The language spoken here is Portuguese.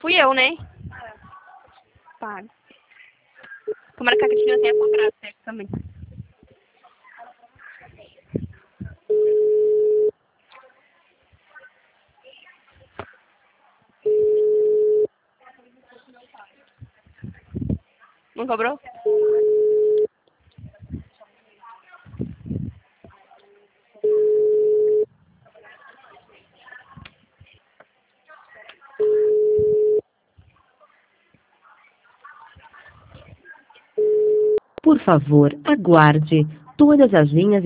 Fui eu, né? Paga. Tomara que a Cristina tenha comprado sexo também. Não cobrou? Por favor, aguarde. Todas as linhas